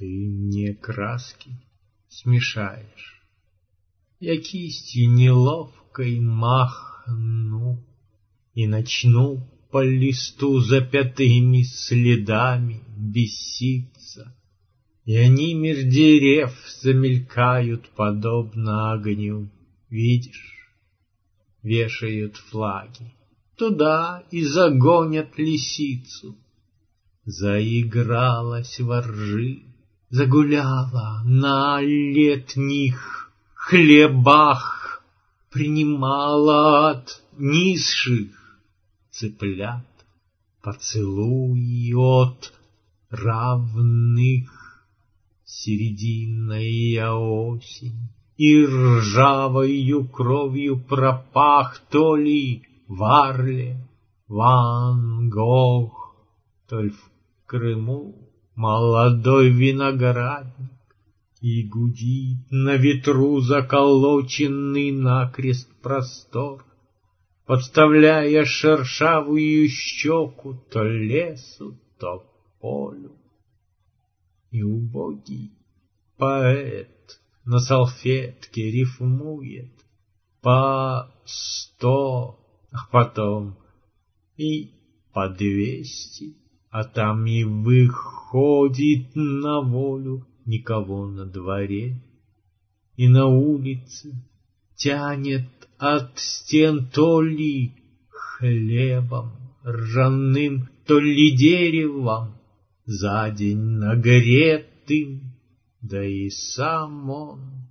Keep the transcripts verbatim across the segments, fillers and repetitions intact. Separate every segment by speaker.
Speaker 1: Ты мне краски смешаешь. Я кистью неловкой махну и начну по листу запятыми следами беситься, и они меж дерев замелькают подобно огню. Видишь, вешают флаги, туда и загонят лисицу. Заигралась во ржи, загуляла на летних хлебах, принимала от низших цыплят поцелуи от равных. Серединная осень, и ржавою кровью пропах то ли Варле, Ван Гог, то ли в Крыму молодой виноградник, и гудит на ветру заколоченный накрест простор, подставляя шершавую щеку то лесу, то полю. И убогий поэт на салфетке рифмует по сто, а потом и по двести, а там и выходит на волю никого на дворе, и на улице тянет от стен то ли хлебом ржаным, то ли деревом за день нагретым, да и сам он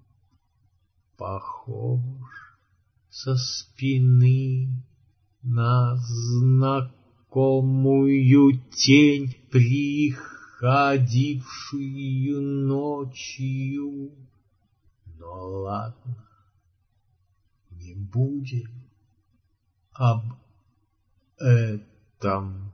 Speaker 1: похож со спины на знакомую тень, приходившую ночью. Но ладно, не будем об этом.